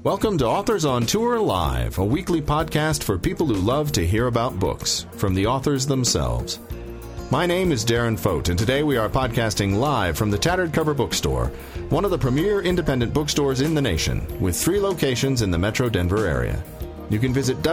Welcome to Authors on Tour Live, a weekly podcast for people who love to hear about books from the authors themselves. My name is Darren Fote, and today we are podcasting live from the Tattered Cover Bookstore, one of the premier independent bookstores in the nation, with 3 locations in the Metro Denver area. You can visit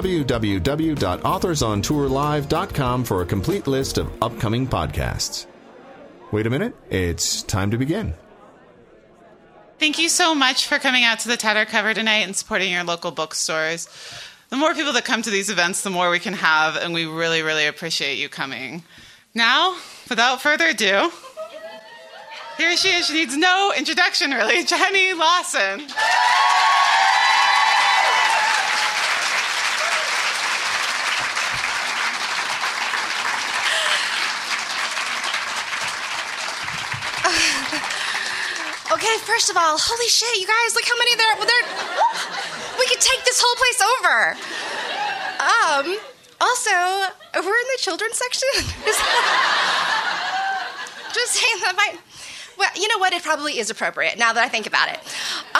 www.authorsontourlive.com for a complete list of upcoming podcasts. Wait a minute, it's time to begin. Thank you so much for coming out to the Tattered Cover tonight and supporting your local bookstores. The more people that come to these events, the more we can have, and we really, really appreciate you coming. Now, without further ado, here she is. She needs no introduction, really. Jenny Lawson. Okay, first of all, holy shit, you guys, look how many there. We could take this whole place over. Also, we're in the children's section. Just saying that might. Well, you know what? It probably is appropriate now that I think about it.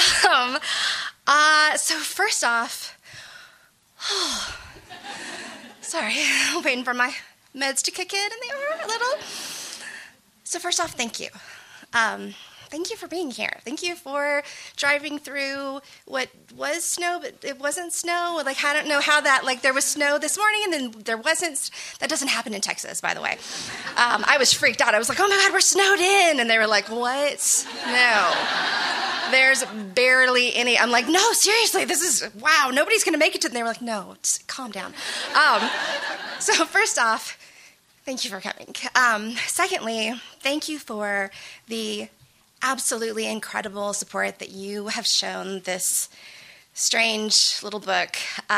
So first off, sorry, I'm waiting for my meds to kick in and they are a little. So first off, thank you. Thank you for being here. Thank you for driving through what was snow, but it wasn't snow. Like, I don't know how that, like, there was snow this morning and then there wasn't. That doesn't happen in Texas, by the way. I was freaked out. I was like, oh my God, we're snowed in. And they were like, what? No. There's barely any. I'm like, no, seriously, this is, wow, nobody's going to make it to. And they were like, no, just calm down. So first off, thank you for coming. Secondly, thank you for the absolutely incredible support that you have shown this strange little book.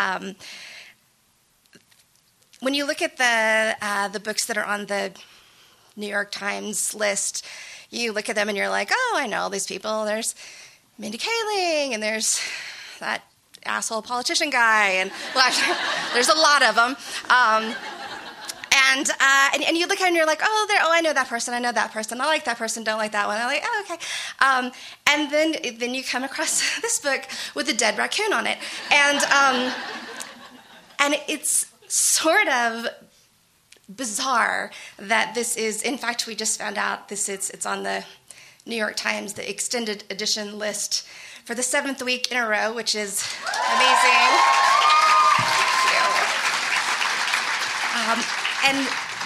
When you look at the books that are on the New York Times list, you look at them and you're like, oh, I know all these people. There's Mindy Kaling, and there's that asshole politician guy, and well, there's a lot of them. And you look at it and you're like, oh, I know that person, I like that person, don't like that one. I'm like, oh, okay. And then you come across this book with a dead raccoon on it. And it's sort of bizarre that this is, in fact, we just found out it's on the New York Times, the extended edition list for the 7th week in a row, which is amazing. Thank you. And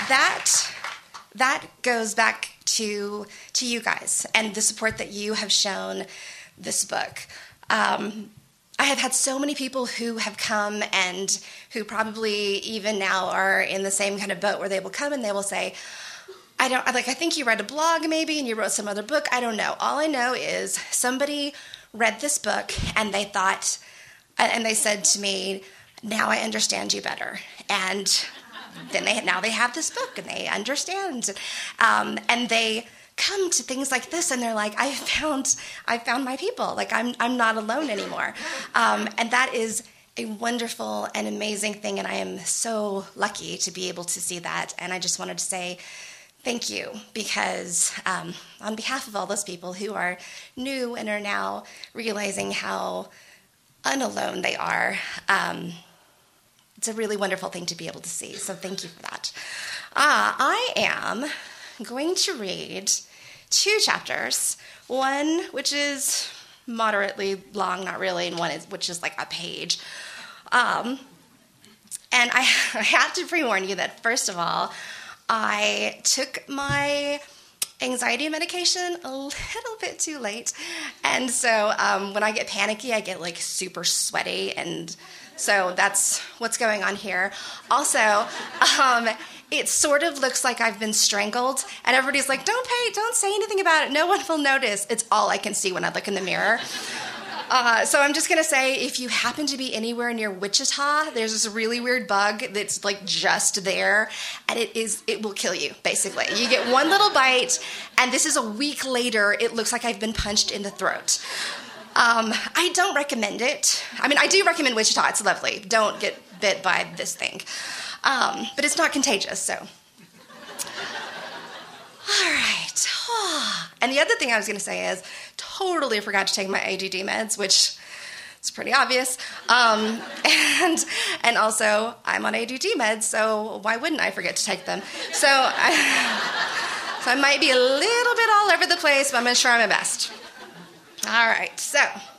that goes back to you guys and the support that you have shown this book. I have had so many people who have come and who probably even now are in the same kind of boat where they will come and they will say, I think you read a blog maybe and you wrote some other book. I don't know. All I know is somebody read this book and they thought, and they said to me, now I understand you better. And then now they have this book and they understand, and they come to things like this and they're like, I found my people. Like I'm not alone anymore, and that is a wonderful and amazing thing. And I am so lucky to be able to see that. And I just wanted to say thank you because on behalf of all those people who are new and are now realizing how unalone they are. It's a really wonderful thing to be able to see, so thank you for that. I am going to read 2 chapters, one which is moderately long, not really, and one which is like a page. And I have to pre-warn you that, first of all, I took my anxiety medication a little bit too late, and so when I get panicky, I get like super sweaty, and so that's what's going on here. Also, it sort of looks like I've been strangled, and everybody's like, don't say anything about it. No one will notice. It's all I can see when I look in the mirror. So I'm just going to say, if you happen to be anywhere near Wichita, there's this really weird bug that's like just there, and it will kill you, basically. You get one little bite, and this is a week later, it looks like I've been punched in the throat. I don't recommend it. I mean, I do recommend Wichita. It's lovely. Don't get bit by this thing. But it's not contagious, so. All right. And the other thing I was going to say is totally forgot to take my ADD meds, which It's pretty obvious. And also, I'm on ADD meds, so why wouldn't I forget to take them? So I might be a little bit all over the place, but I'm going to try my best. All right, so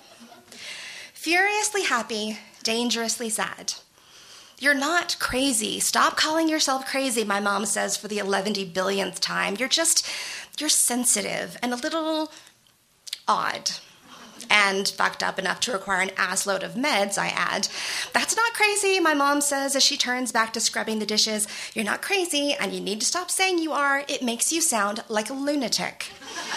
furiously happy, dangerously sad. You're not crazy. Stop calling yourself crazy, my mom says for the 11 billionth time. You're sensitive and a little odd. And fucked up enough to require an assload of meds, I add. That's not crazy, my mom says as she turns back to scrubbing the dishes. You're not crazy, and you need to stop saying you are. It makes you sound like a lunatic.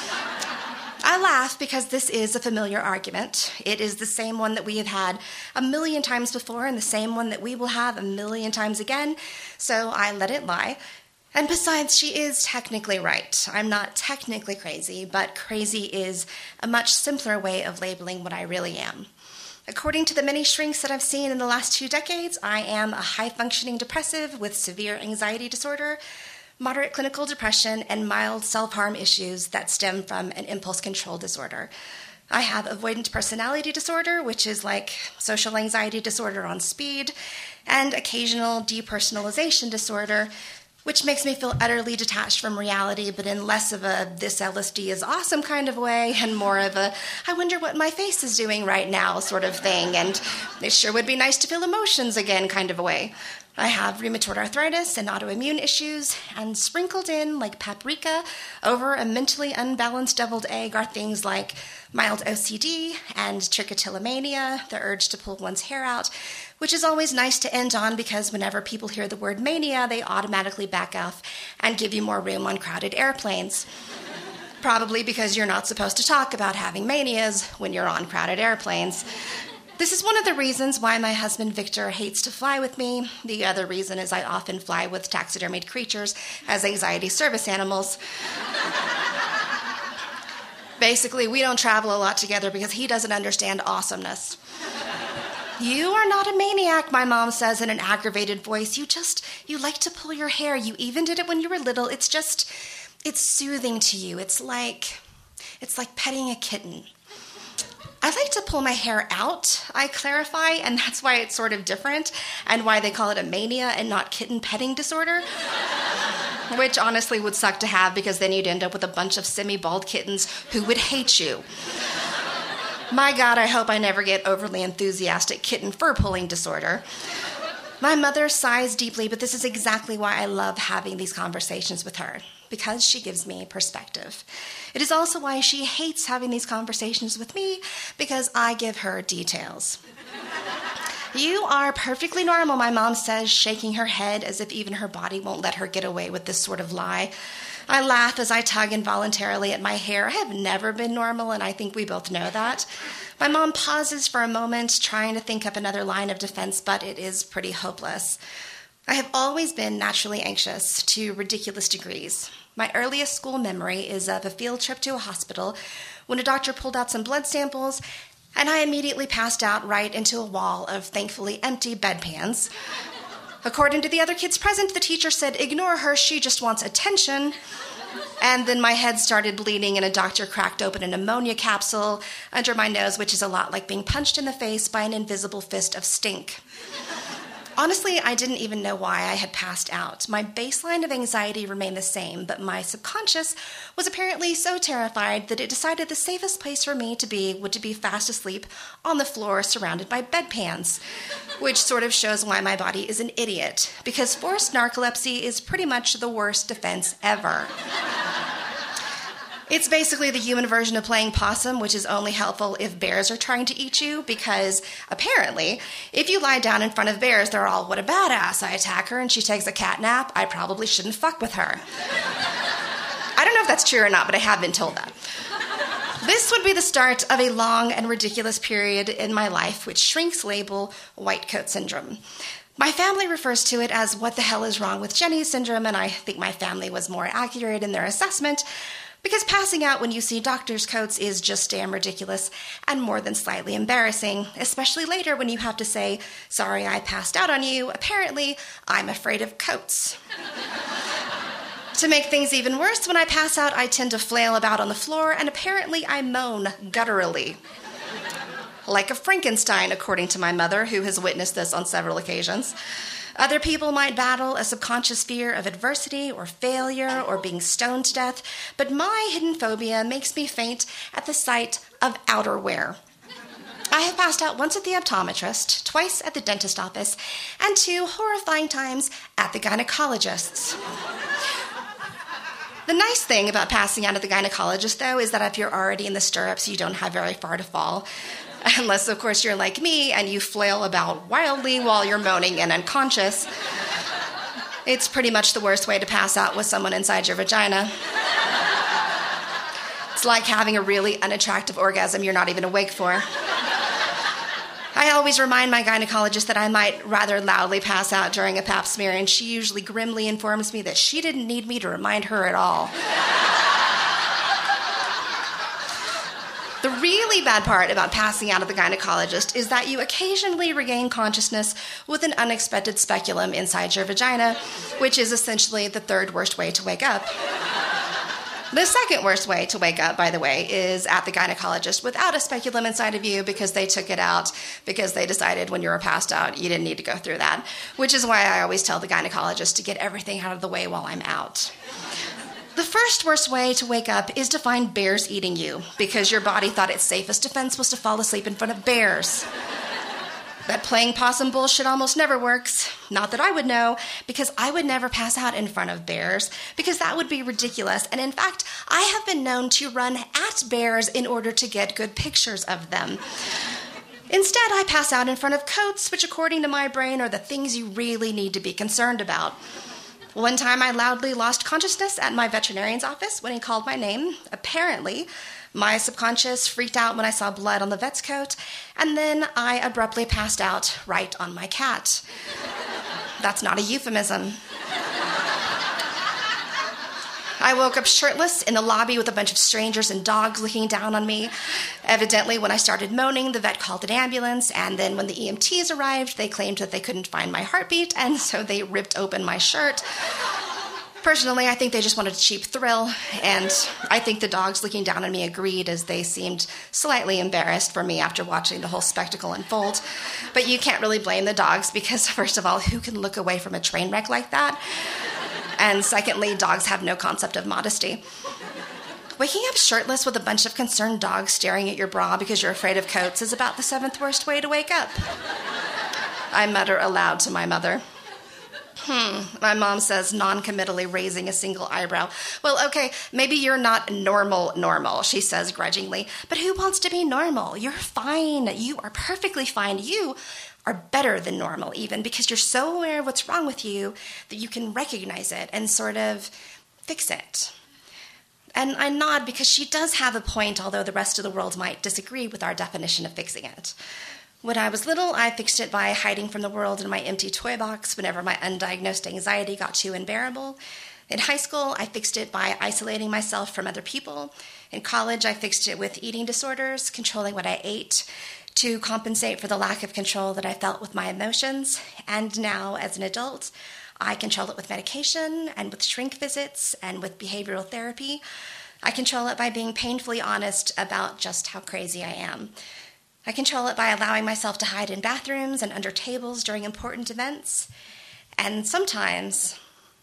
I laugh because this is a familiar argument. It is the same one that we have had a million times before and the same one that we will have a million times again, so I let it lie. And besides, she is technically right. I'm not technically crazy, but crazy is a much simpler way of labeling what I really am. According to the many shrinks that I've seen in the last 2 decades, I am a high-functioning depressive with severe anxiety disorder, moderate clinical depression, and mild self-harm issues that stem from an impulse control disorder. I have avoidant personality disorder, which is like social anxiety disorder on speed, and occasional depersonalization disorder, which makes me feel utterly detached from reality, but in less of a this LSD is awesome kind of way, and more of a I wonder what my face is doing right now sort of thing, and it sure would be nice to feel emotions again kind of a way. I have rheumatoid arthritis and autoimmune issues, and sprinkled in, like paprika, over a mentally unbalanced deviled egg are things like mild OCD and trichotillomania, the urge to pull one's hair out, which is always nice to end on because whenever people hear the word mania, they automatically back off and give you more room on crowded airplanes. Probably because you're not supposed to talk about having manias when you're on crowded airplanes. This is one of the reasons why my husband Victor hates to fly with me. The other reason is I often fly with taxidermied creatures as anxiety service animals. Basically, we don't travel a lot together because he doesn't understand awesomeness. You are not a maniac, my mom says in an aggravated voice. You like to pull your hair. You even did it when you were little. It's soothing to you. It's like petting a kitten. I like to pull my hair out, I clarify, and that's why it's sort of different and why they call it a mania and not kitten petting disorder, which honestly would suck to have because then you'd end up with a bunch of semi-bald kittens who would hate you. My God, I hope I never get overly enthusiastic kitten fur-pulling disorder. My mother sighs deeply, but this is exactly why I love having these conversations with her, because she gives me perspective. It is also why she hates having these conversations with me, because I give her details. You are perfectly normal, my mom says, shaking her head as if even her body won't let her get away with this sort of lie. I laugh as I tug involuntarily at my hair. I have never been normal, and I think we both know that. My mom pauses for a moment, trying to think up another line of defense, but it is pretty hopeless. I have always been naturally anxious to ridiculous degrees. My earliest school memory is of a field trip to a hospital when a doctor pulled out some blood samples, and I immediately passed out right into a wall of thankfully empty bedpans. According to the other kids present, the teacher said, "Ignore her, she just wants attention." And then my head started bleeding and a doctor cracked open an ammonia capsule under my nose, which is a lot like being punched in the face by an invisible fist of stink. Honestly, I didn't even know why I had passed out. My baseline of anxiety remained the same, but my subconscious was apparently so terrified that it decided the safest place for me to be would to be fast asleep on the floor surrounded by bedpans, which sort of shows why my body is an idiot, because forced narcolepsy is pretty much the worst defense ever. It's basically the human version of playing possum, which is only helpful if bears are trying to eat you, because apparently, if you lie down in front of bears, they're all, "What a badass, I attack her and she takes a cat nap, I probably shouldn't fuck with her." I don't know if that's true or not, but I have been told that. This would be the start of a long and ridiculous period in my life, which shrinks label white coat syndrome. My family refers to it as "what the hell is wrong with Jenny syndrome," and I think my family was more accurate in their assessment, because passing out when you see doctor's coats is just damn ridiculous and more than slightly embarrassing, especially later when you have to say, "Sorry, I passed out on you. Apparently, I'm afraid of coats." To make things even worse, when I pass out, I tend to flail about on the floor, and apparently I moan gutturally. like a Frankenstein, according to my mother, who has witnessed this on several occasions. Other people might battle a subconscious fear of adversity or failure or being stoned to death, but my hidden phobia makes me faint at the sight of outerwear. I have passed out once at the optometrist, twice at the dentist office, and 2 horrifying times at the gynecologist's. The nice thing about passing out at the gynecologist, though, is that if you're already in the stirrups, you don't have very far to fall. Unless, of course, you're like me and you flail about wildly while you're moaning and unconscious. It's pretty much the worst way to pass out with someone inside your vagina. It's like having a really unattractive orgasm you're not even awake for. I always remind my gynecologist that I might rather loudly pass out during a pap smear, and she usually grimly informs me that she didn't need me to remind her at all. The really bad part about passing out at the gynecologist is that you occasionally regain consciousness with an unexpected speculum inside your vagina, which is essentially the 3rd worst way to wake up. The 2nd worst way to wake up, by the way, is at the gynecologist without a speculum inside of you because they took it out because they decided when you were passed out you didn't need to go through that, which is why I always tell the gynecologist to get everything out of the way while I'm out. The 1st worst way to wake up is to find bears eating you because your body thought its safest defense was to fall asleep in front of bears. That playing possum bullshit almost never works. Not that I would know, because I would never pass out in front of bears, because that would be ridiculous. And in fact, I have been known to run at bears in order to get good pictures of them. Instead, I pass out in front of coats, which according to my brain are the things you really need to be concerned about. One time I loudly lost consciousness at my veterinarian's office when he called my name. Apparently, my subconscious freaked out when I saw blood on the vet's coat, and then I abruptly passed out right on my cat. That's not a euphemism. I woke up shirtless in the lobby with a bunch of strangers and dogs looking down on me. Evidently, when I started moaning, the vet called an ambulance, and then when the EMTs arrived, they claimed that they couldn't find my heartbeat, and so they ripped open my shirt. Personally, I think they just wanted a cheap thrill, and I think the dogs looking down on me agreed as they seemed slightly embarrassed for me after watching the whole spectacle unfold. But you can't really blame the dogs because, first of all, who can look away from a train wreck like that? And secondly, dogs have no concept of modesty. Waking up shirtless with a bunch of concerned dogs staring at your bra because you're afraid of coats is about the 7th worst way to wake up. I mutter aloud to my mother. My mom says, non-committally raising a single eyebrow. Well, okay, maybe you're not normal, she says grudgingly. But who wants to be normal? You're fine. You are perfectly fine. You are better than normal even because you're so aware of what's wrong with you that you can recognize it and sort of fix it. And I nod because she does have a point, although the rest of the world might disagree with our definition of fixing it. When I was little, I fixed it by hiding from the world in my empty toy box whenever my undiagnosed anxiety got too unbearable. In high school, I fixed it by isolating myself from other people. In college, I fixed it with eating disorders, controlling what I ate, to compensate for the lack of control that I felt with my emotions. And now, as an adult, I control it with medication and with shrink visits and with behavioral therapy. I control it by being painfully honest about just how crazy I am. I control it by allowing myself to hide in bathrooms and under tables during important events. And sometimes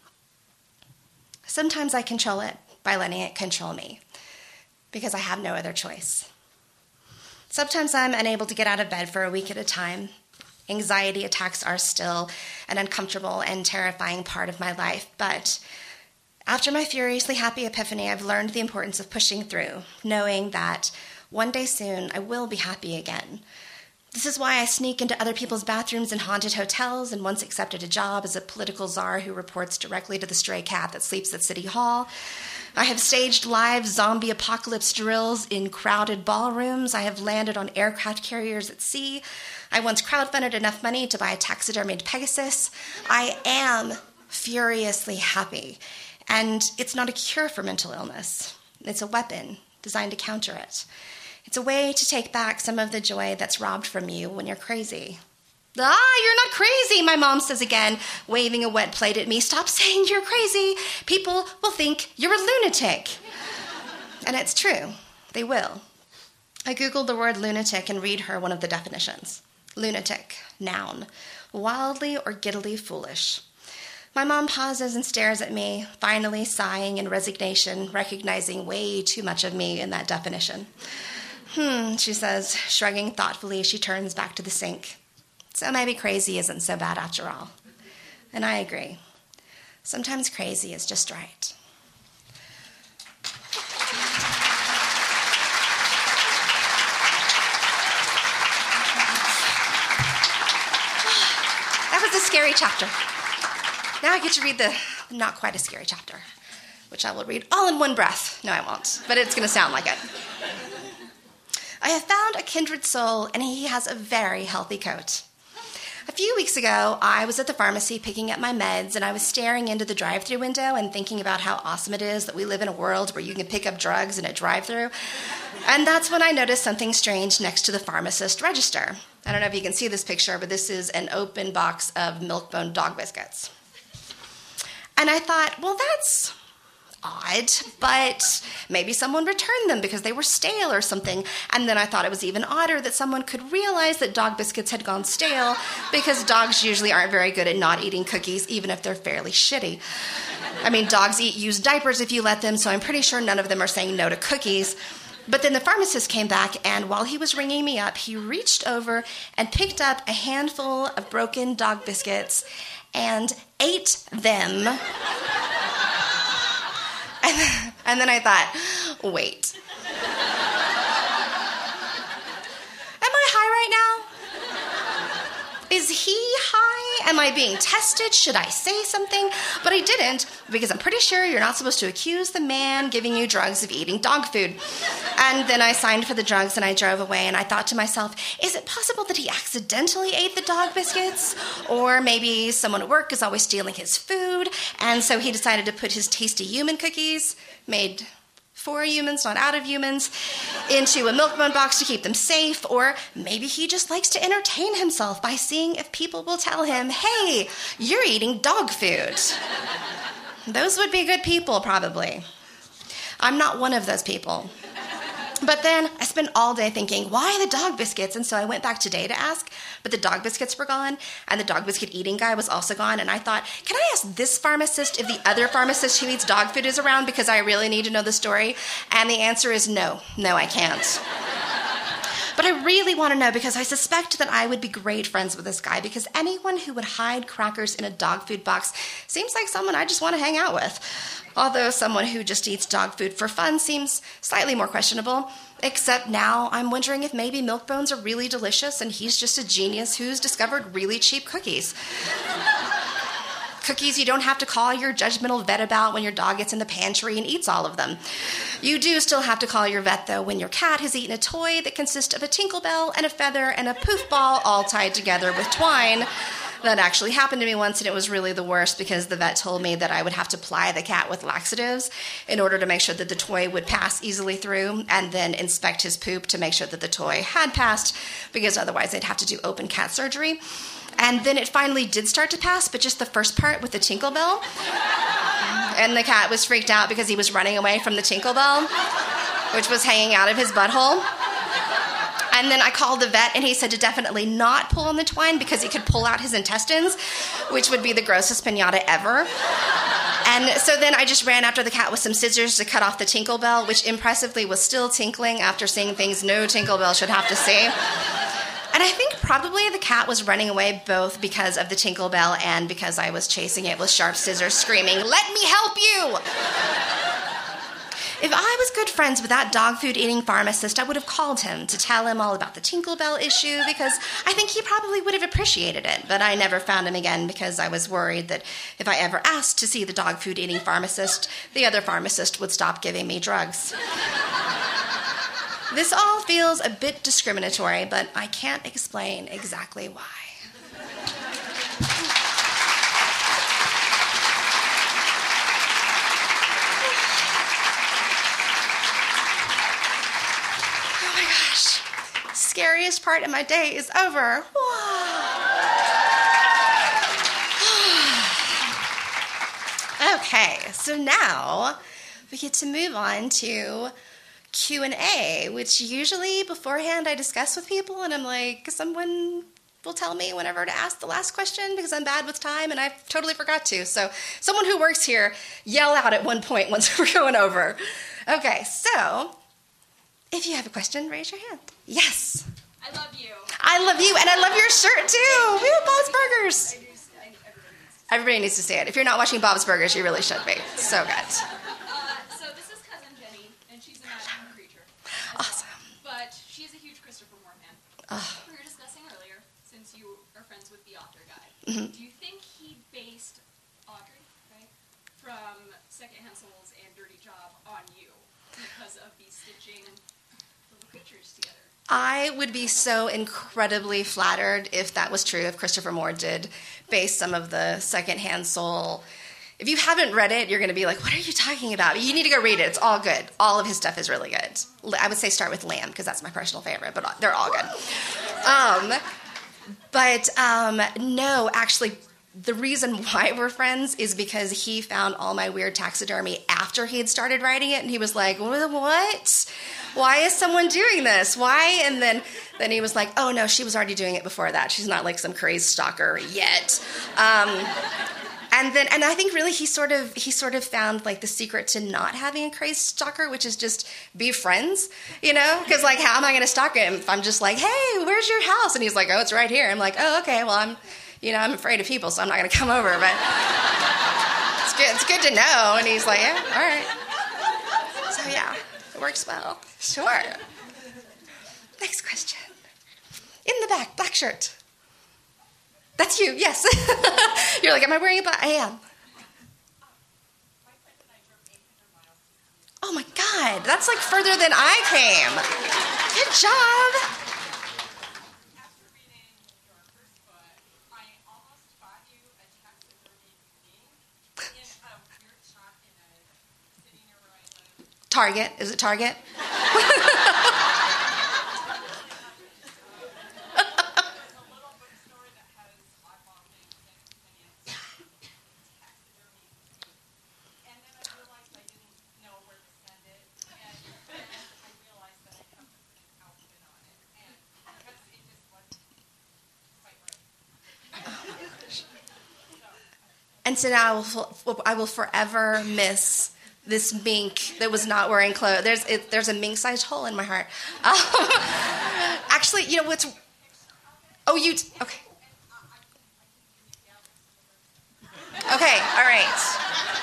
I control it by letting it control me, because I have no other choice. Sometimes I'm unable to get out of bed for a week at a time. Anxiety attacks are still an uncomfortable and terrifying part of my life, but after my furiously happy epiphany, I've learned the importance of pushing through, knowing that one day soon I will be happy again. This is why I sneak into other people's bathrooms in haunted hotels and once accepted a job as a political czar who reports directly to the stray cat that sleeps at City Hall. I have staged live zombie apocalypse drills in crowded ballrooms. I have landed on aircraft carriers at sea. I once crowdfunded enough money to buy a taxidermied Pegasus. I am furiously happy. And it's not a cure for mental illness. It's a weapon designed to counter it. It's a way to take back some of the joy that's robbed from you when you're crazy. You're not crazy, my mom says again, waving a wet plate at me. Stop saying you're crazy. People will think you're a lunatic. And it's true. They will. I Googled the word lunatic and read her one of the definitions. Lunatic, noun, wildly or giddily foolish. My mom pauses and stares at me, finally sighing in resignation, recognizing way too much of me in that definition. She says, shrugging thoughtfully as she turns back to the sink. So maybe crazy isn't so bad after all. And I agree. Sometimes crazy is just right. That was a scary chapter. Now I get to read the not quite a scary chapter, which I will read all in one breath. No, I won't, but it's going to sound like it. I have found a kindred soul, and he has a very healthy coat. A few weeks ago, I was at the pharmacy picking up my meds, and I was staring into the drive-thru window and thinking about how awesome it is that we live in a world where you can pick up drugs in a drive-thru. And that's when I noticed something strange next to the pharmacist register. I don't know if you can see this picture, but this is an open box of Milk-Bone dog biscuits. And I thought, well, that's odd, but maybe someone returned them because they were stale or something. And then I thought it was even odder that someone could realize that dog biscuits had gone stale because dogs usually aren't very good at not eating cookies, even if they're fairly shitty. I mean, dogs eat used diapers if you let them, so I'm pretty sure none of them are saying no to cookies. But then the pharmacist came back, and while he was ringing me up, he reached over and picked up a handful of broken dog biscuits and ate them. And then I thought, wait. Am I high right now? Is he high? Am I being tested? Should I say something? But I didn't, because I'm pretty sure you're not supposed to accuse the man giving you drugs of eating dog food. And then I signed for the drugs and I drove away, and I thought to myself, is it possible that he accidentally ate the dog biscuits? Or maybe someone at work is always stealing his food, and so he decided to put his tasty human cookies, made for humans, not out of humans, into a Milk-Bone box to keep them safe. Or maybe he just likes to entertain himself by seeing if people will tell him, hey, you're eating dog food. Those would be good people, probably. I'm not one of those people. But then I spent all day thinking, why the dog biscuits? And so I went back today to ask, but the dog biscuits were gone, and the dog biscuit eating guy was also gone. And I thought, can I ask this pharmacist if the other pharmacist who eats dog food is around, because I really need to know the story? And the answer is no. No, I can't. But I really want to know, because I suspect that I would be great friends with this guy, because anyone who would hide crackers in a dog food box seems like someone I just want to hang out with. Although someone who just eats dog food for fun seems slightly more questionable, except now I'm wondering if maybe Milk-Bones are really delicious and he's just a genius who's discovered really cheap cookies. Cookies you don't have to call your judgmental vet about when your dog gets in the pantry and eats all of them. You do still have to call your vet, though, when your cat has eaten a toy that consists of a Tinkerbell and a feather and a poof ball all tied together with twine. That actually happened to me once, and it was really the worst, because the vet told me that I would have to ply the cat with laxatives in order to make sure that the toy would pass easily through, and then inspect his poop to make sure that the toy had passed, because otherwise they'd have to do open cat surgery. And then it finally did start to pass, but just the first part with the Tinkerbell. And the cat was freaked out because he was running away from the Tinkerbell, which was hanging out of his butthole. And then I called the vet, and he said to definitely not pull on the twine because he could pull out his intestines, which would be the grossest piñata ever. And so then I just ran after the cat with some scissors to cut off the Tinkerbell, which impressively was still tinkling after seeing things no Tinkerbell should have to see. And I think probably the cat was running away both because of the Tinkerbell and because I was chasing it with sharp scissors, screaming, "Let me help you!" If I was good friends with that dog food eating pharmacist, I would have called him to tell him all about the Tinkerbell issue, because I think he probably would have appreciated it. But I never found him again because I was worried that if I ever asked to see the dog food eating pharmacist, the other pharmacist would stop giving me drugs. This all feels a bit discriminatory, but I can't explain exactly why. Scariest part of my day is over. Okay, so now we get to move on to Q&A, which usually beforehand I discuss with people, and I'm like, someone will tell me whenever to ask the last question because I'm bad with time and I totally forgot to. So someone who works here, yell out at one point once we're going over. Okay, so if you have a question, raise your hand. Yes. I love you. I love you, and I love your shirt too. Woo, Bob's Burgers. Everybody needs to see it. If you're not watching Bob's Burgers, you really should be. So good. So this is cousin Jenny, and she's a magical creature. Awesome. But she's a huge Christopher Moore fan. We were discussing earlier, since you are friends with the author guy, do you think he based Audrey, right, from Secondhand Souls and Dirty Job on you because of the stitching little creatures together? I would be so incredibly flattered if that was true, if Christopher Moore did base some of the Secondhand Soul. If you haven't read it, you're going to be like, what are you talking about? You need to go read it. It's all good. All of his stuff is really good. I would say start with Lamb, because that's my personal favorite, but they're all good. No, actually, the reason why we're friends is because he found all my weird taxidermy after he had started writing it, and he was like, what? Why is someone doing this? Why? And then he was like, oh no, she was already doing it before that. She's not like some crazy stalker yet. And I think really he sort of found like the secret to not having a crazy stalker, which is just be friends, you know? Because like, how am I going to stalk him if I'm just like, hey, where's your house? And he's like, oh, it's right here. I'm like, oh, okay, well, I'm afraid of people, so I'm not going to come over, but it's good to know. And he's like, yeah, all right. So yeah, it works well. Sure. Next question. In the back, black shirt. That's you, yes. You're like, am I wearing a black? I am. Oh my God, that's like further than I came. Good job. After reading your first book, I almost bought you a taxidermy being in a weird shop in a city near where I live. Target. Is it Target? And so now I will forever miss this mink that was not wearing clothes. There's a mink-sized hole in my heart. Actually, you know what's... Oh, okay. Okay, all right.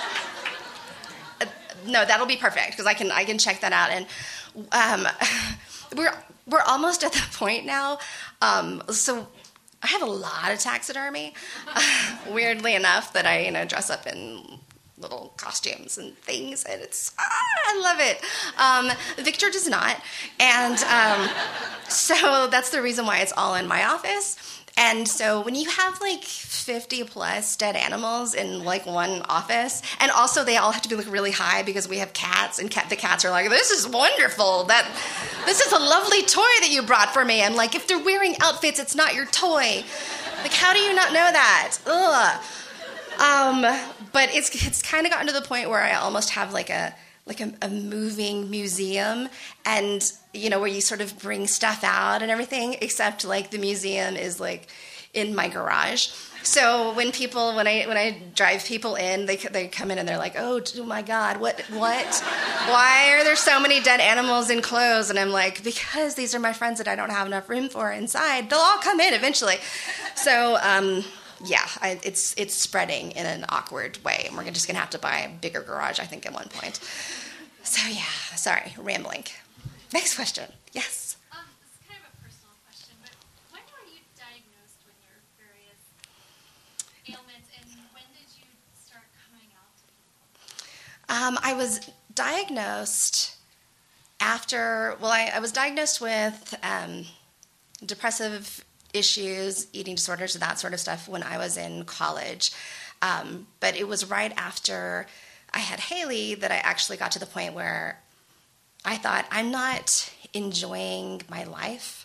No, that'll be perfect because I can check that out. And we're almost at the point now. So I have a lot of taxidermy. Weirdly enough, that I dress up in little costumes and things, and I love it. Victor does not, and so that's the reason why it's all in my office. And so when you have like 50 plus dead animals in like one office, and also they all have to be like really high because we have cats, and the cats are like, this is wonderful, this is a lovely toy that you brought for me. I'm like, if they're wearing outfits, it's not your toy. Like, how do you not know that? Ugh. But it's kind of gotten to the point where I almost have like a moving museum, and where you sort of bring stuff out and everything, except like the museum is like in my garage. So when I drive people in, they come in and they're like, oh my God, what? Why are there so many dead animals in clothes? And I'm like, because these are my friends that I don't have enough room for inside. They'll all come in eventually. So yeah, it's spreading in an awkward way, and we're just gonna have to buy a bigger garage, I think, at one point. So yeah, sorry, rambling. Next question. Yes. This is kind of a personal question, but when were you diagnosed with your various ailments, and when did you start coming out? I was diagnosed after. Well, I was diagnosed with depressive issues, eating disorders, that sort of stuff when I was in college. But it was right after I had Haley that I actually got to the point where I thought, I'm not enjoying my life,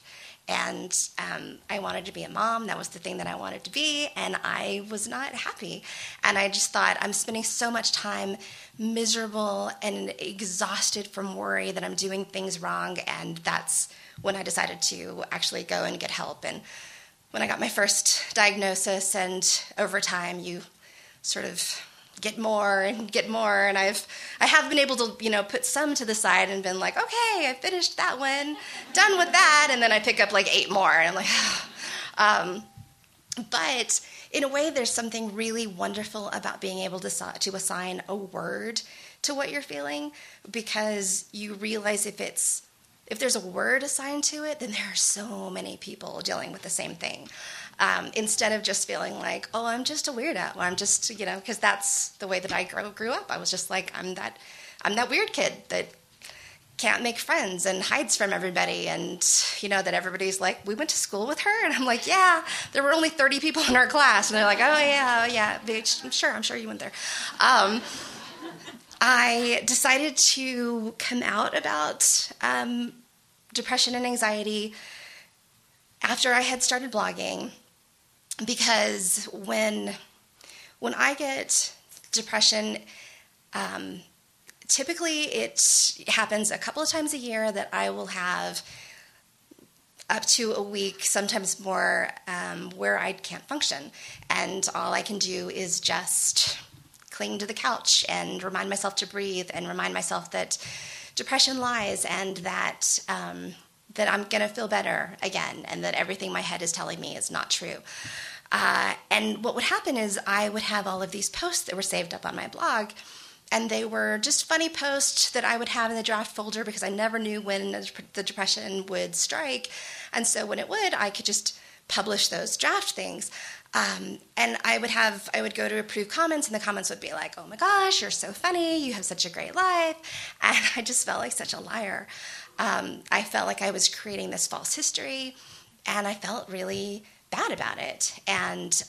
And I wanted to be a mom. That was the thing that I wanted to be, and I was not happy. And I just thought, I'm spending so much time miserable and exhausted from worry that I'm doing things wrong, and that's when I decided to actually go and get help. And when I got my first diagnosis, and over time you sort of get more, and I have been able to, put some to the side and been like, okay, I finished that one, done with that, and then I pick up like 8 more, and I'm like, but in a way, there's something really wonderful about being able to assign a word to what you're feeling, because you realize if there's a word assigned to it, then there are so many people dealing with the same thing. Instead of just feeling like, oh, I'm just a weirdo. Or I'm just, because that's the way that I grew up. I was just like, I'm that weird kid that can't make friends and hides from everybody. And, that everybody's like, we went to school with her? And I'm like, yeah, there were only 30 people in our class. And they're like, oh, yeah, I'm sure you went there. I decided to come out about depression and anxiety after I had started blogging, because when I get depression, typically it happens a couple of times a year that I will have up to a week, sometimes more, where I can't function. And all I can do is just cling to the couch and remind myself to breathe and remind myself that depression lies, and that I'm going to feel better again, and that everything my head is telling me is not true. And what would happen is I would have all of these posts that were saved up on my blog, and they were just funny posts that I would have in the draft folder because I never knew when the depression would strike. And so when it would, I could just publish those draft things. And I would go to approve comments, and the comments would be like, oh my gosh, you're so funny, you have such a great life. And I just felt like such a liar. I felt like I was creating this false history, and I felt really bad about it. And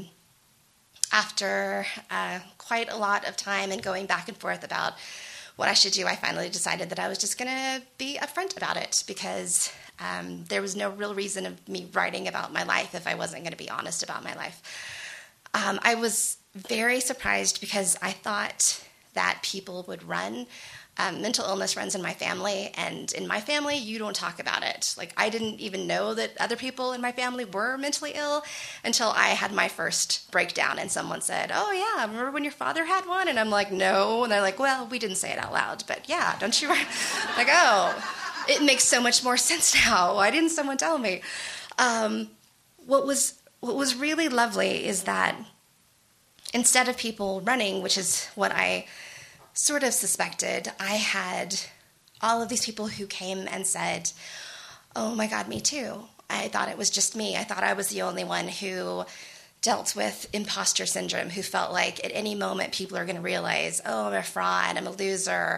after quite a lot of time and going back and forth about what I should do, I finally decided that I was just going to be upfront about it, because there was no real reason of me writing about my life if I wasn't going to be honest about my life. I was very surprised because I thought that people would run. Mental illness runs in my family, and in my family, you don't talk about it. Like, I didn't even know that other people in my family were mentally ill until I had my first breakdown, and someone said, oh yeah, remember when your father had one? And I'm like, no. And they're like, well, we didn't say it out loud, but yeah, don't you? Like, oh, it makes so much more sense now. Why didn't someone tell me? What was really lovely is that instead of people running, which is what I sort of suspected, I had all of these people who came and said, oh my God, me too. I thought it was just me. I thought I was the only one who dealt with imposter syndrome, who felt like at any moment people are going to realize, oh, I'm a fraud, I'm a loser.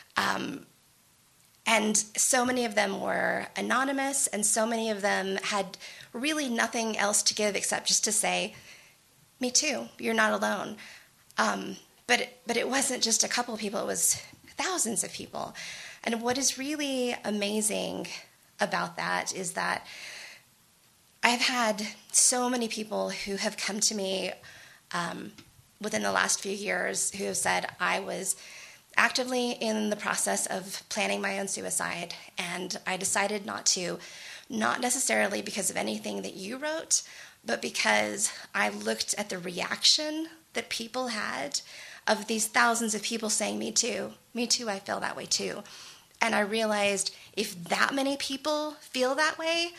And so many of them were anonymous, and so many of them had really nothing else to give except just to say, me too, you're not alone. But it wasn't just a couple of people, it was thousands of people. And what is really amazing about that is that I've had so many people who have come to me within the last few years who have said, I was actively in the process of planning my own suicide, and I decided not to, not necessarily because of anything that you wrote, but because I looked at the reaction that people had of these thousands of people saying, me too, I feel that way too. And I realized if that many people feel that way,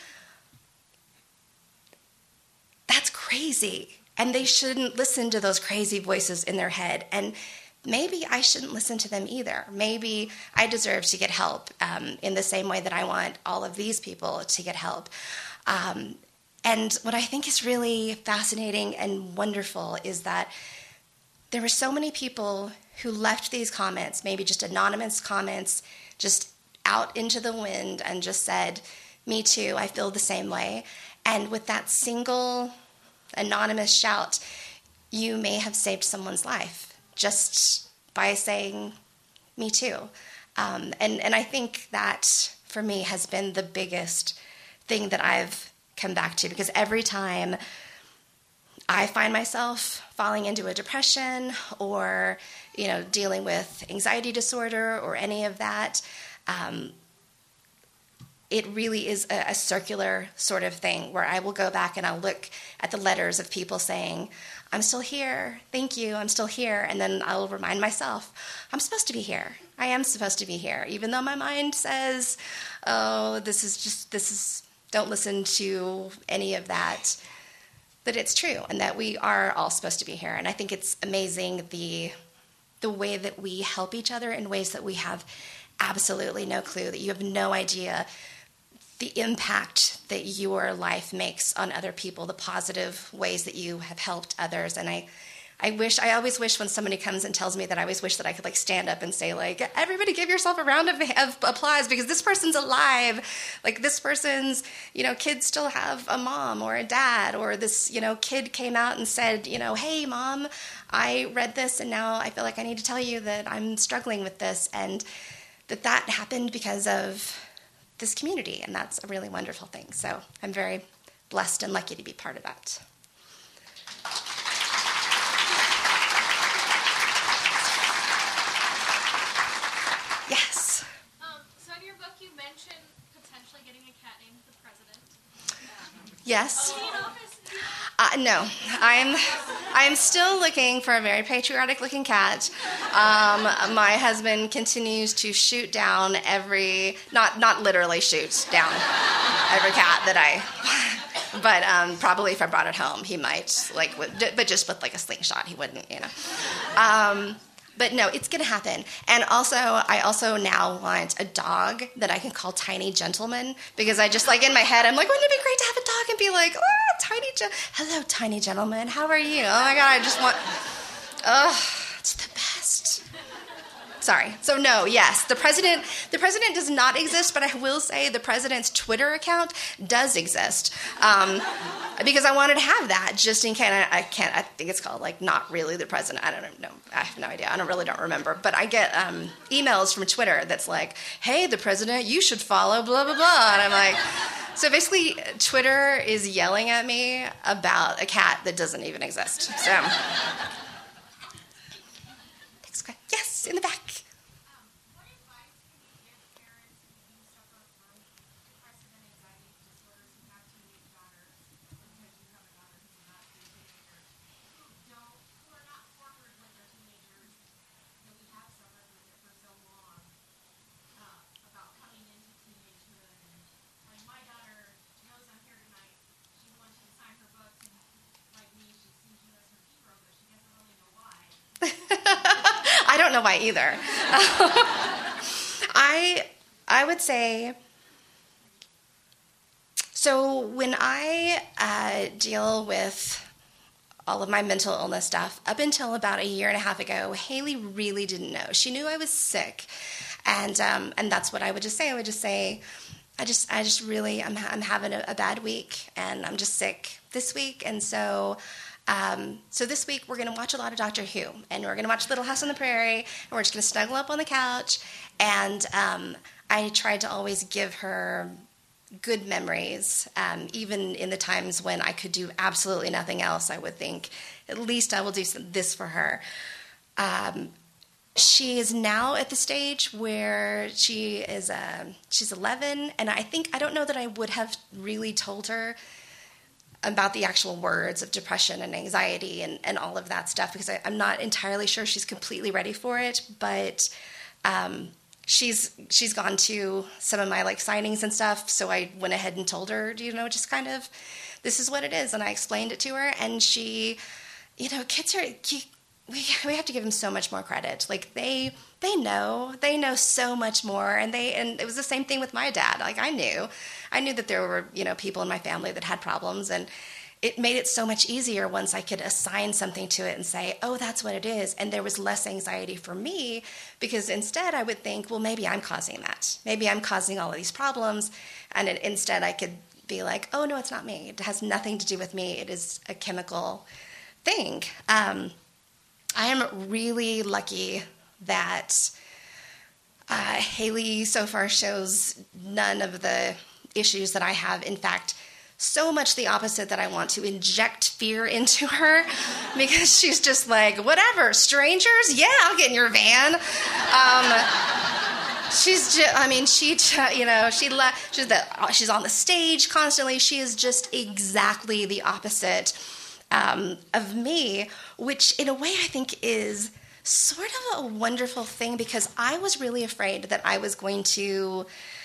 that's crazy. And they shouldn't listen to those crazy voices in their head. And maybe I shouldn't listen to them either. Maybe I deserve to get help in the same way that I want all of these people to get help. And what I think is really fascinating and wonderful is that there were so many people who left these comments, maybe just anonymous comments, just out into the wind and just said, me too, I feel the same way. And with that single anonymous shout, you may have saved someone's life just by saying, me too. And I think that, for me, has been the biggest thing that I've come back to, because every time I find myself falling into a depression or, dealing with anxiety disorder or any of that, it really is a circular sort of thing where I will go back and I'll look at the letters of people saying, I'm still here, thank you, I'm still here, and then I'll remind myself, I'm supposed to be here. I am supposed to be here, even though my mind says, oh, don't listen to any of that. But it's true, and that we are all supposed to be here. And I think it's amazing the way that we help each other in ways that we have absolutely no clue, that you have no idea the impact that your life makes on other people, the positive ways that you have helped others. And I always wish when somebody comes and tells me that, I always wish that I could stand up and say, everybody give yourself a round of applause because this person's alive. This person's, kids still have a mom or a dad, or this, kid came out and said, hey mom, I read this and now I feel like I need to tell you that I'm struggling with this, and that happened because of this community, and that's a really wonderful thing. So I'm very blessed and lucky to be part of that. Yes. So in your book, you mentioned potentially getting a cat named the President. Yes. Is he in office? No, I'm still looking for a very patriotic-looking cat. My husband continues to shoot down not literally shoot down every cat that but probably if I brought it home, he might, but just with a slingshot, he wouldn't, But no, it's going to happen. And also, I also now want a dog that I can call Tiny Gentleman, because I just, in my head, I'm wouldn't it be great to have a dog and be hello, Tiny Gentleman, how are you? Oh my God, I just want, it's the best. Sorry. So no, yes, the president does not exist, but I will say the president's Twitter account does exist, because I wanted to have that just in case. I think it's called not really the president. I don't know. I have no idea. I don't remember. But I get emails from Twitter that's hey, the president, you should follow blah blah blah, and I'm so basically Twitter is yelling at me about a cat that doesn't even exist. So. Yes, in the back. What advice can you give parents who suffer from depressive and anxiety disorders who have teenage daughters, because you have a daughter who's not a teenager, who are not forward with their teenagers, that we have suffered with it for so long, about coming into teenagehood? And my daughter knows I'm here tonight. She wants you to sign her books, and like me, she sees you as her hero, but she doesn't really know why. I don't know why either. I would say, so when I deal with all of my mental illness stuff, up until about a year and a half ago, Haley really didn't know. She knew I was sick, and that's what I would just say. I would just say, I just really, I'm having a bad week, and I'm just sick this week, and so this week we're going to watch a lot of Doctor Who, and we're going to watch Little House on the Prairie, and we're just going to snuggle up on the couch. And I tried to always give her good memories, even in the times when I could do absolutely nothing else. I would think, at least I will do this for her. She is now at the stage where she's 11, and I don't know that I would have really told her about the actual words of depression and anxiety and all of that stuff, because I'm not entirely sure she's completely ready for it. But she's gone to some of my signings and stuff, so I went ahead and told her, just kind of, this is what it is, and I explained it to her, and she, kids are, we have to give them so much more credit. They know so much more, and it was the same thing with my dad. I knew that there were, people in my family that had problems, and it made it so much easier once I could assign something to it and say, oh, that's what it is. And there was less anxiety for me, because instead I would think, well, maybe I'm causing that. Maybe I'm causing all of these problems. And instead I could be like, oh, no, it's not me. It has nothing to do with me. It is a chemical thing. I am really lucky that Haley so far shows none of the issues that I have. In fact, so much the opposite that I want to inject fear into her because she's just like, whatever, strangers? Yeah, I'll get in your van. She's just, I mean, she's on the stage constantly. She is just exactly the opposite of me, which in a way I think is sort of a wonderful thing because I was really afraid that I was going to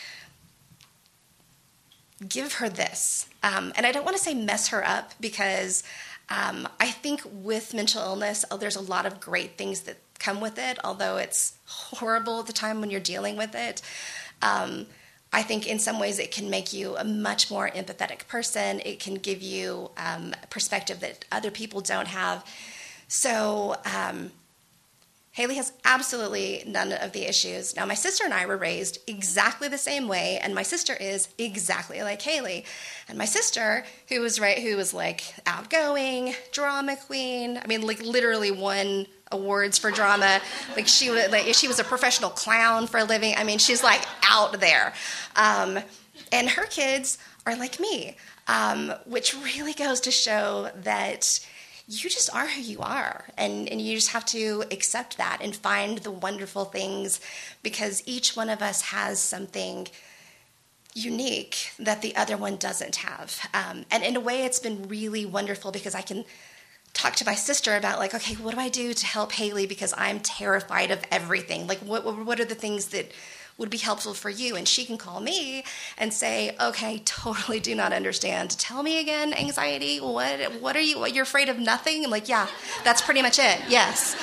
give her this. And I don't want to say mess her up because I think with mental illness, there's a lot of great things that come with it, although it's horrible at the time when you're dealing with it. I think in some ways it can make you a much more empathetic person. It can give you a perspective that other people don't have. So Haley has absolutely none of the issues. Now, my sister and I were raised exactly the same way, and my sister is exactly like Haley. And my sister, who was like outgoing, drama queen. I mean, like literally won awards for drama. Like she was a professional clown for a living. I mean, she's like out there. And her kids are like me, which really goes to show that you just are who you are, and you just have to accept that and find the wonderful things because each one of us has something unique that the other one doesn't have. And in a way, it's been really wonderful because I can talk to my sister about like, okay, what do I do to help Haley because I'm terrified of everything? Like, what are the things that would be helpful for you? And she can call me and say, okay, totally do not understand. Tell me again, anxiety, what are you, you're afraid of nothing? I'm like, yeah, that's pretty much it. Yes.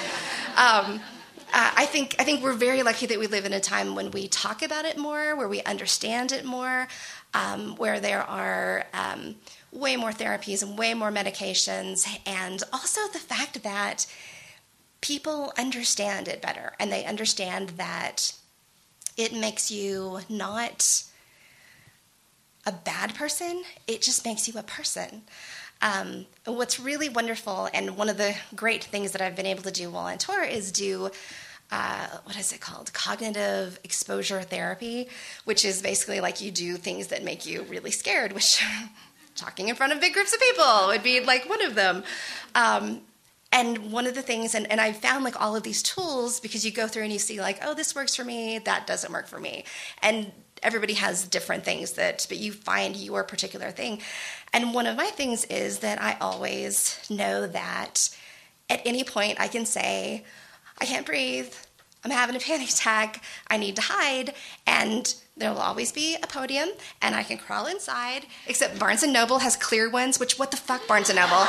I think we're very lucky that we live in a time when we talk about it more, where we understand it more, where there are way more therapies and way more medications, and also the fact that people understand it better, and they understand that it makes you not a bad person. It just makes you a person. What's really wonderful, and one of the great things that I've been able to do while on tour is do, what is it called? Cognitive exposure therapy, which is basically like you do things that make you really scared, which talking in front of big groups of people would be like one of them. And one of the things, and I found like all of these tools because you go through and you see like, oh, this works for me, that doesn't work for me. And everybody has different things but you find your particular thing. And one of my things is that I always know that at any point I can say, I can't breathe, I'm having a panic attack, I need to hide, and there will always be a podium, and I can crawl inside, except Barnes & Noble has clear ones, which what the fuck, Barnes & Noble?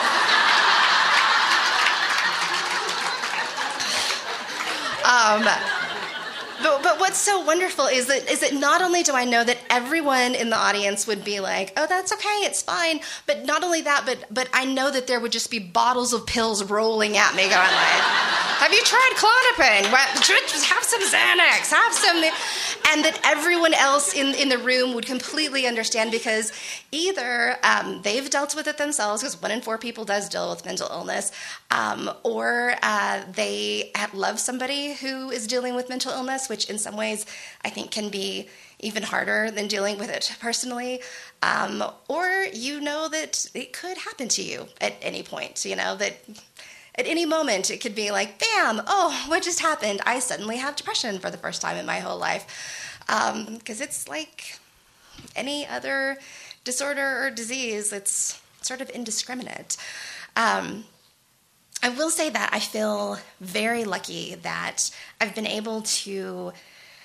But what's so wonderful is that not only do I know that everyone in the audience would be like, oh, that's okay, it's fine. But not only that, but I know that there would just be bottles of pills rolling at me going like, have you tried Klonopin? Have some Xanax, have some... And that everyone else in the room would completely understand because either they've dealt with it themselves, because 1 in 4 people does deal with mental illness, or they love somebody who is dealing with mental illness, which in some ways I think can be even harder than dealing with it personally, or you know that it could happen to you at any point, you know, that at any moment it could be like, bam, oh, what just happened? I suddenly have depression for the first time in my whole life. Because it's like any other disorder or disease, it's sort of indiscriminate. I will say that I feel very lucky that I've been able to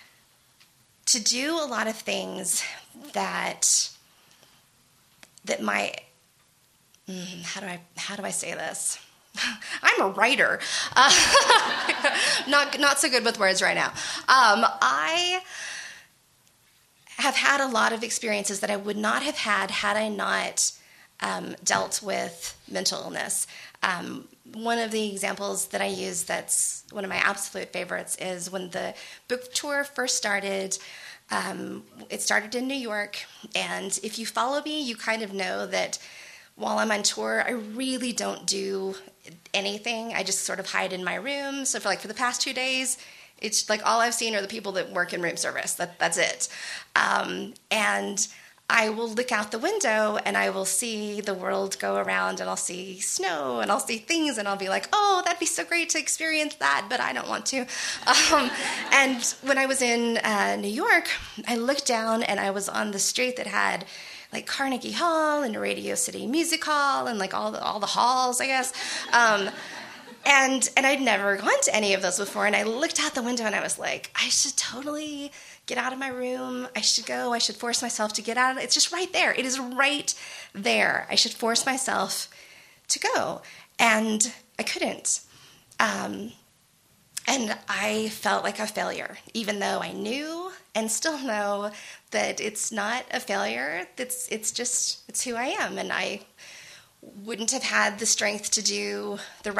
do a lot of things that my, how do I say this? I'm a writer. Not so good with words right now. I have had a lot of experiences that I would not have had I not dealt with mental illness. One of the examples that I use that's one of my absolute favorites is when the book tour first started. It started in New York, and if you follow me, you kind of know that while I'm on tour, I really don't do anything. I just sort of hide in my room. So for the past 2 days, it's like all I've seen are the people that work in room service. That's it. And I will look out the window and I will see the world go around, and I'll see snow and I'll see things, and I'll be like, oh, that'd be so great to experience that, but I don't want to. And when I was in New York, I looked down and I was on the street that had like Carnegie Hall and Radio City Music Hall and like all the halls, I guess. And I'd never gone to any of those before, and I looked out the window and I was like, I should totally get out of my room. I should force myself to get out. It's just right there. It is right there. I should force myself to go. And I couldn't. And I felt like a failure, even though I knew and still know that it's not a failure. It's who I am. And I wouldn't have had the strength to do the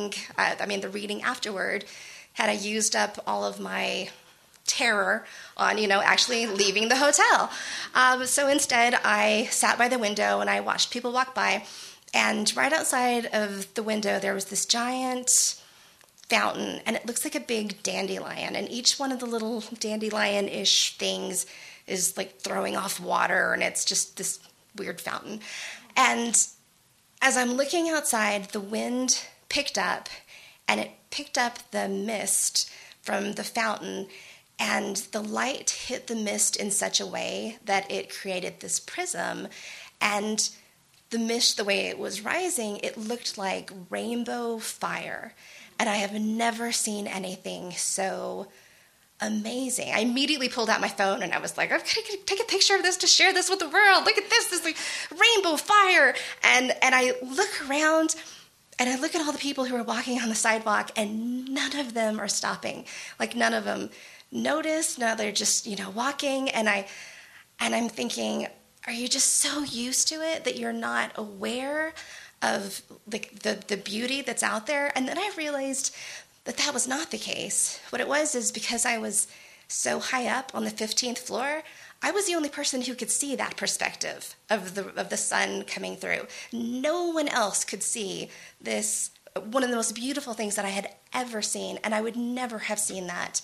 the reading afterward had I used up all of my terror on, actually leaving the hotel. So instead, I sat by the window and I watched people walk by. And right outside of the window, there was this giant fountain, and it looks like a big dandelion. And each one of the little dandelion-ish things is like throwing off water, and it's just this weird fountain. And as I'm looking outside, the wind picked up, and it picked up the mist from the fountain, and the light hit the mist in such a way that it created this prism. And the mist, the way it was rising, it looked like rainbow fire. And I have never seen anything so amazing. I immediately pulled out my phone and I was like, I've got to take a picture of this to share this with the world. Look at this like rainbow fire. And I look around and I look at all the people who are walking on the sidewalk, and none of them are stopping. Like none of them notice. No, they're just, walking. And I'm thinking, are you just so used to it that you're not aware of the beauty that's out there? And then I realized that was not the case. What it was is because I was so high up on the 15th floor, I was the only person who could see that perspective of the sun coming through. No one else could see this, one of the most beautiful things that I had ever seen, and I would never have seen that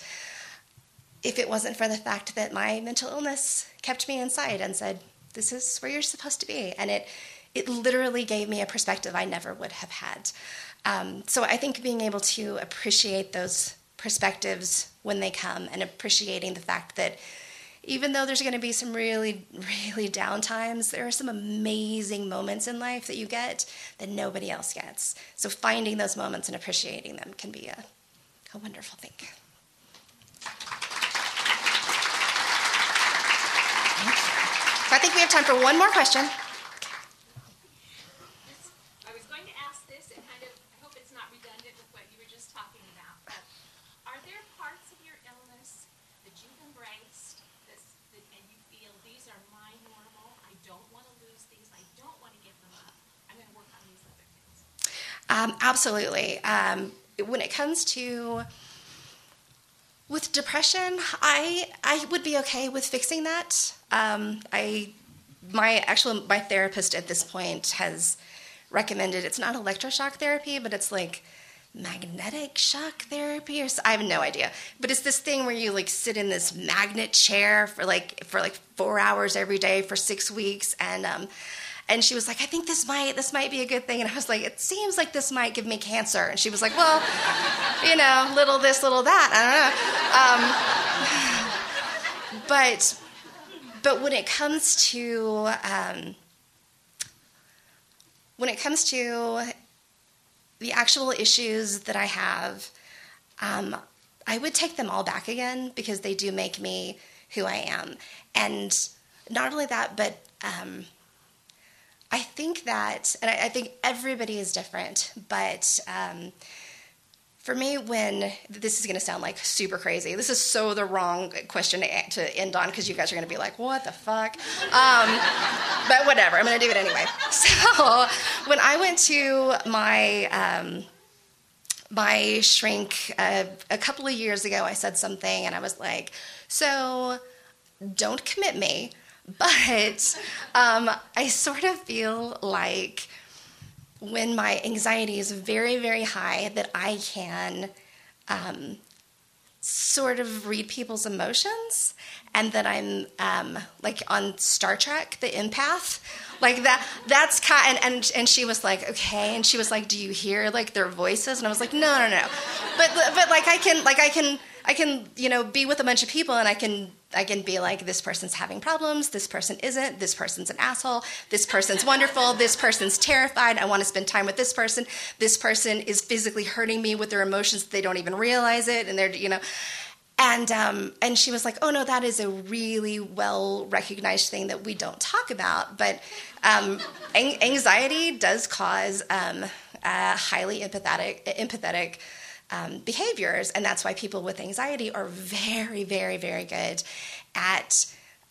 if it wasn't for the fact that my mental illness kept me inside and said, this is where you're supposed to be. And it literally gave me a perspective I never would have had. So I think being able to appreciate those perspectives when they come, and appreciating the fact that even though there's going to be some really, really down times, there are some amazing moments in life that you get that nobody else gets. So finding those moments and appreciating them can be a wonderful thing. So I think we have time for one more question. I was going to ask this, and I hope it's not redundant with what you were just talking about, but are there parts of your illness that you've embraced and you feel these are my normal, I don't want to lose these, I don't want to give them up, I'm going to work on these other things? Absolutely. When it comes to with depression, I would be okay with fixing that. My therapist at this point has recommended, it's not electroshock therapy, but it's like magnetic shock therapy, or I have no idea. But it's this thing where you like sit in this magnet chair for 4 hours every day for 6 weeks, and she was like, I think this might be a good thing. And I was like, it seems like this might give me cancer. And she was like, well, little this, little that. I don't know. But when it comes to the actual issues that I have, I would take them all back again, because they do make me who I am. And not only that, but I think that, and I think everybody is different, but for me, this is going to sound like super crazy. This is so the wrong question to end on, because you guys are going to be like, what the fuck? But whatever, I'm going to do it anyway. So when I went to my shrink a couple of years ago, I said something, and I was like, so don't commit me, but I sort of feel like when my anxiety is very, very high, that I can sort of read people's emotions, and that I'm like on Star Trek, the empath, like that's kind. And she was like, okay, and she was like, do you hear like their voices? And I was like, no, but like I can be with a bunch of people, and I can be like, this person's having problems, this person isn't, this person's an asshole, this person's wonderful, this person's terrified, I want to spend time with this person is physically hurting me with their emotions, they don't even realize it, and they're, and she was like, oh no, that is a really well recognized thing that we don't talk about, but anxiety does cause highly empathetic behaviors, and that's why people with anxiety are very, very, very good at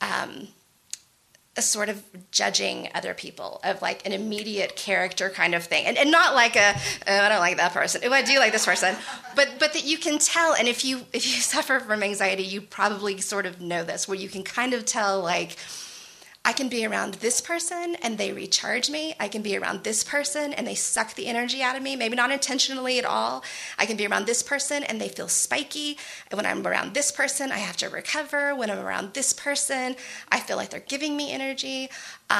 a sort of judging other people, of like an immediate character kind of thing, and not like I don't like that person, I do like this person, but that you can tell. And if you suffer from anxiety, you probably sort of know this, where you can kind of tell, like, I can be around this person and they recharge me. I can be around this person and they suck the energy out of me, maybe not intentionally at all. I can be around this person and they feel spiky. And when I'm around this person, I have to recover. When I'm around this person, I feel like they're giving me energy.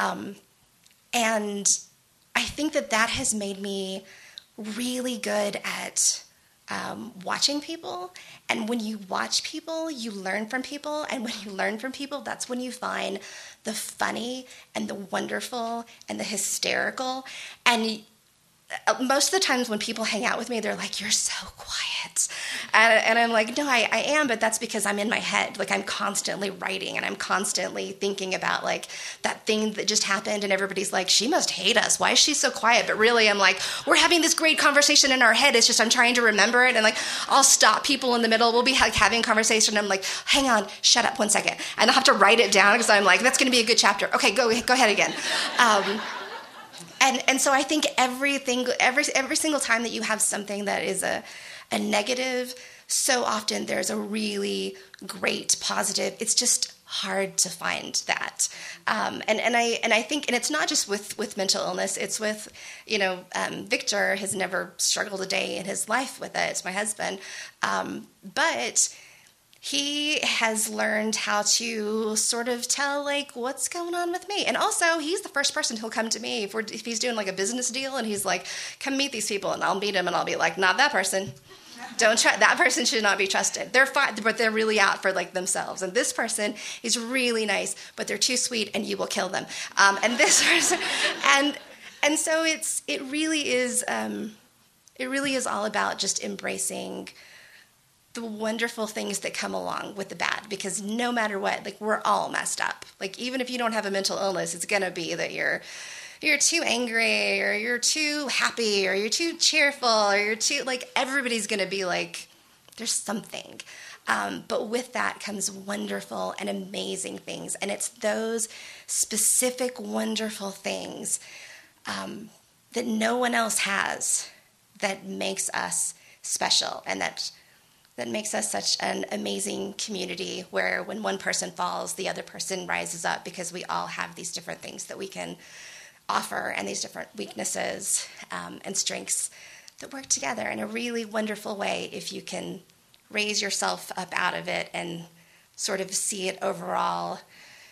And I think that has made me really good at watching people. And when you watch people, you learn from people. And when you learn from people, that's when you find the funny and the wonderful and the hysterical. And most of the times when people hang out with me, they're like, you're so quiet. And I'm like, no, I am, but that's because I'm in my head. Like, I'm constantly writing, and I'm constantly thinking about, like, that thing that just happened, and everybody's like, she must hate us. Why is she so quiet? But really, I'm like, we're having this great conversation in our head. It's just I'm trying to remember it, and, like, I'll stop people in the middle. We'll be, like, having a conversation, and I'm like, hang on, shut up 1 second. And I'll have to write it down because I'm like, that's going to be a good chapter. Okay, go ahead again. And so I think every single time that you have something that is a negative, so often there's a really great positive. It's just hard to find that. And I think, and it's not just with mental illness, it's with, Victor has never struggled a day in his life with it. It's my husband. But he has learned how to sort of tell, like, what's going on with me. And also, he's the first person who'll come to me if he's doing, like, a business deal, and he's like, come meet these people, and I'll meet him, and I'll be like, not that person. That person should not be trusted. They're fine, but they're really out for, like, themselves. And this person is really nice, but they're too sweet, and you will kill them. And this person, and so it really is all about just embracing the wonderful things that come along with the bad, because no matter what, like, we're all messed up. Like, even if you don't have a mental illness, it's going to be that you're too angry, or you're too happy, or you're too cheerful, or you're too, like, everybody's going to be like, there's something. But with that comes wonderful and amazing things. And it's those specific wonderful things that no one else has that makes us special, and that makes us such an amazing community, where when one person falls, the other person rises up, because we all have these different things that we can offer, and these different weaknesses and strengths that work together in a really wonderful way if you can raise yourself up out of it and sort of see it overall.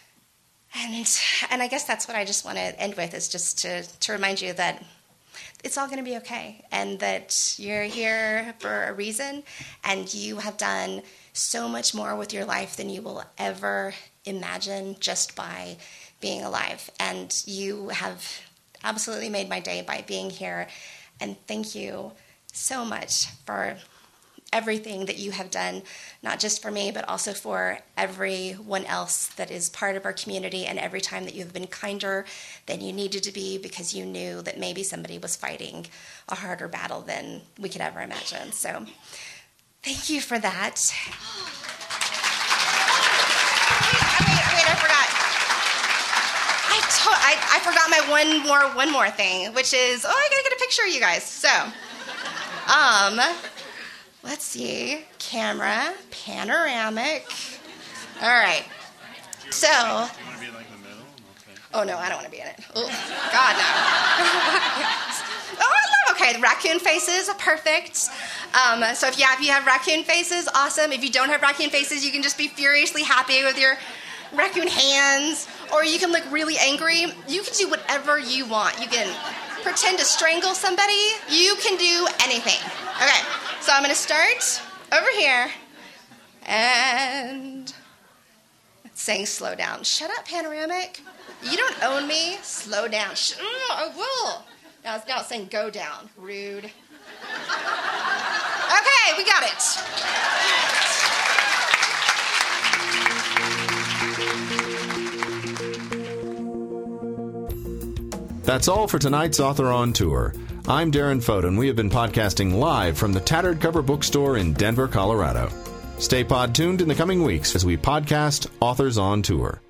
And I guess that's what I just want to end with, is just to remind you that it's all going to be okay, and that you're here for a reason, and you have done so much more with your life than you will ever imagine just by being alive. And you have absolutely made my day by being here, and thank you so much for everything that you have done, not just for me, but also for everyone else that is part of our community, and every time that you have been kinder than you needed to be, because you knew that maybe somebody was fighting a harder battle than we could ever imagine. So thank you for that. Wait, I forgot. I forgot my one more thing, which is, I gotta get a picture of you guys. So, let's see. Camera, panoramic. All right. So. You want to be like in the middle? Okay. Oh, no, I don't want to be in it. Oh, God, no. Okay, the raccoon faces, perfect. So if you have raccoon faces, awesome. If you don't have raccoon faces, you can just be furiously happy with your raccoon hands, or you can look really angry. You can do whatever you want. You can pretend to strangle somebody. You can do anything. Okay, so I'm going to start over here and saying slow down. Shut up, Panoramic. You don't own me. Slow down. I will. Now it's saying go down. Rude. Okay, we got it. That's all for tonight's Author on Tour. I'm Darren Fote, and we have been podcasting live from the Tattered Cover Bookstore in Denver, Colorado. Stay pod tuned in the coming weeks as we podcast Authors on Tour.